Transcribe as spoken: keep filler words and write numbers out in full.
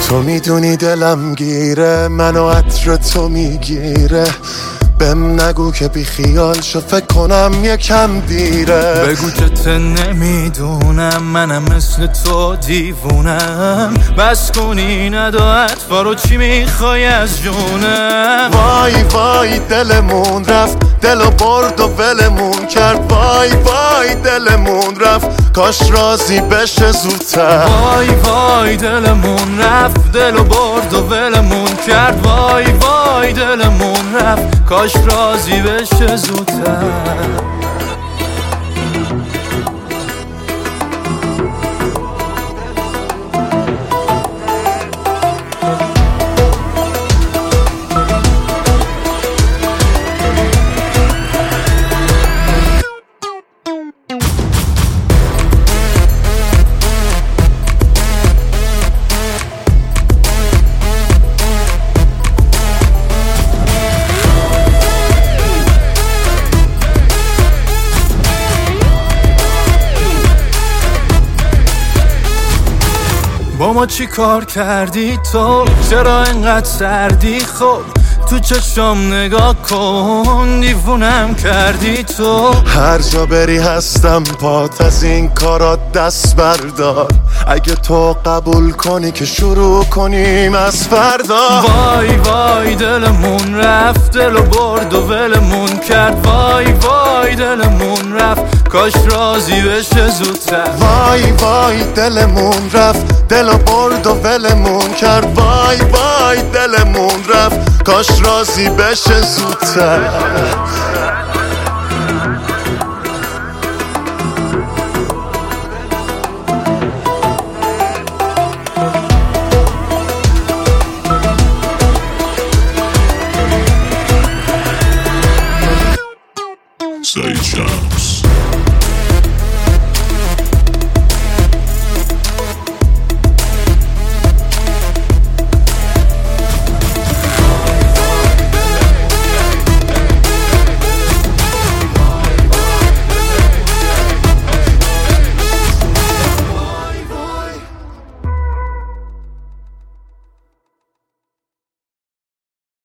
تو میدونی دلم گیره، منو عطر تو میگیره. بهم نگو که بی خیال شو، فکر کنم یکم دیره. بگو که ته نمیدونم منم مثل تو دیوونم. بس کنی نداعت فارو چی میخوای از جونم. وای وای دلمون رفت، دلو برد و ولمون کرد. وای وای دلمون رفت، کاش راضی بشه زودتر. وای وای دلمون رفت، دلو برد و ولمون کرد. وای وای دلمون رفت، کاش راضی بشه زودتر. با ما چی کار کردی تو؟ چرا اینقدر سردی؟ خب تو چشم نگاه کن، دیوونم کردی تو. هر جا بری هستم پات، از این کارا دست بردار. اگه تو قبول کنی که شروع کنیم از فردا. وای وای دلمون رفت، دلو برد و ولمون کرد. وای وای دلمون رفت، کاش راضی بشه زودتر. وای وای دلمون رفت، دلو برد و ولمون کرد. وای وای دلمون رفت، کاش راضی بشه زودتر.